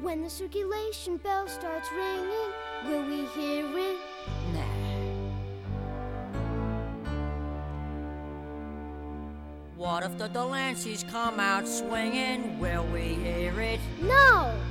When the circulation bell starts ringing, will we hear it? Nah. What if the Delanceys come out swinging? Will we hear it? No!